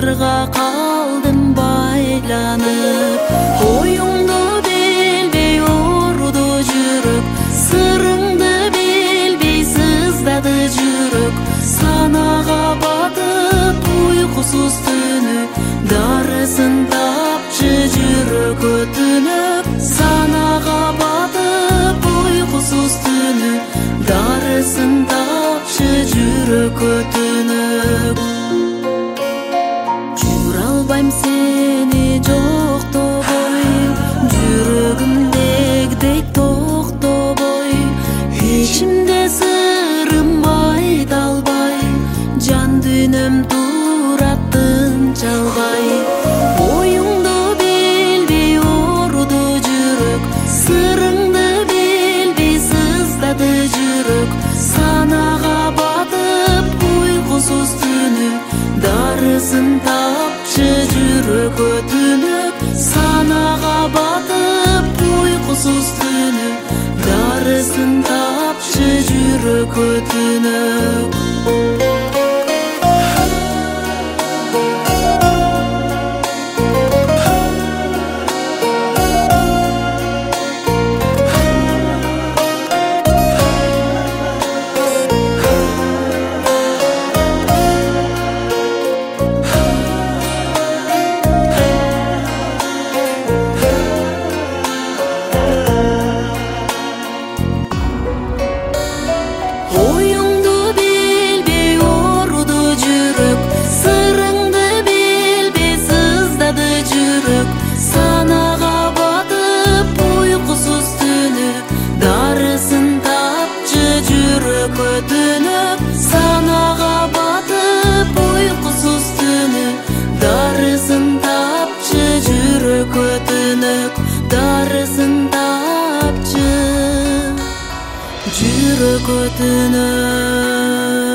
Сырга калдым байланып, оюңду билбей оруду жүрөк, сырыңды билбей сыздады жүрөк. Санага батып уйкусуз түнү, дарысын тапчы жүрөк өтүнүп. Санага батып уйкусуз түнү, дарысын тапчы жүрөк өтүнүп. Жүрө албайм сени жоктобой, жүрөгүмдегидей токтобой. Ичимде сырым айта албай, жан дүйнөм турат тынчалбай. Оюңду билбей оруду жүрөк, сырыңды билбей сыздады жүрөк. Санага батып уйкусуз түнү, дарысын тапчы жүрөк өтүнүп. Санага батып уйкусуз түнү, дарысын тапчы жүрөк өтүнүп. Оюңду билбей оруду жүрөк, сырыңды билбей сыздады жүрөк. Санага батып уйкусуз түнү, дарысын тапчы жүрөк өтүнүп. Санага батып уйкусуз түнү, дарысын тапчы жүрөк өтүнүп. Дарысын тапчы жүрөк өтүнүп.